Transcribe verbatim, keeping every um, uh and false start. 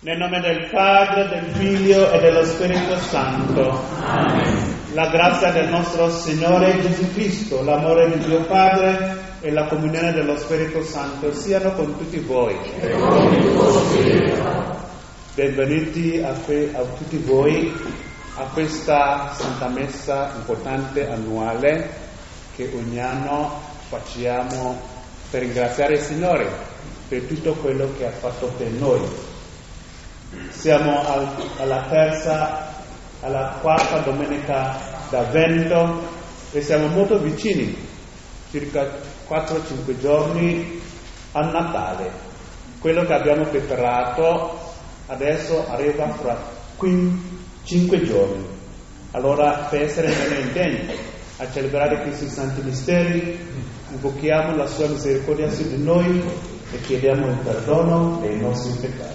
Nel nome del Padre, del Figlio e dello Spirito Santo. Amen. La grazia del nostro Signore Gesù Cristo, l'amore di Dio Padre e la comunione dello Spirito Santo siano con tutti voi. E con il tuo spirito. Benvenuti a, que- a tutti voi a questa Santa Messa importante annuale che ogni anno facciamo per ringraziare il Signore per tutto quello che ha fatto per noi. Siamo al, alla terza, alla quarta domenica d'Avvento e siamo molto vicini, circa quattro cinque giorni a Natale. Quello che abbiamo preparato adesso arriva fra cinque giorni. Allora, per essere meno intenti a celebrare questi santi misteri, invochiamo la sua misericordia su di noi e chiediamo il perdono dei nostri peccati.